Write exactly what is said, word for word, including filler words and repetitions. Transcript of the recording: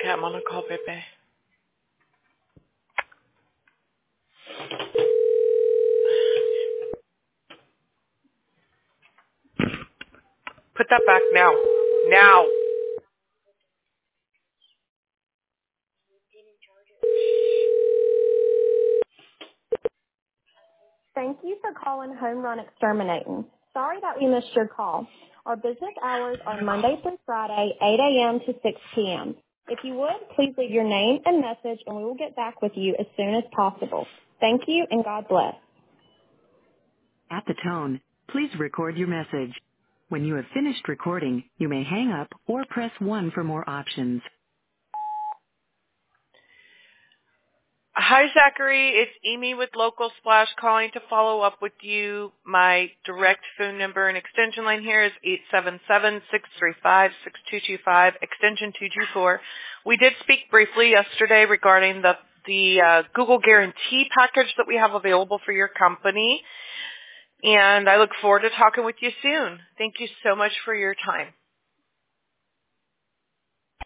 I'm on a call, baby. Put that back now. Now. Thank you for calling Home Run Exterminating. Sorry that we missed your call. Our business hours are Monday through Friday, eight a.m. to six p.m. If you would, please leave your name and message, and we will get back with you as soon as possible. Thank you, and God bless. At the tone, please record your message. When you have finished recording, you may hang up or press one for more options. Hi, Zachary. It's Amy with Local Splash calling to follow up with you. My direct phone number and extension line here is eight seven seven, six three five, six two two five, extension two two four. We did speak briefly yesterday regarding the, the uh, Google Guarantee package that we have available for your company, and I look forward to talking with you soon. Thank you so much for your time.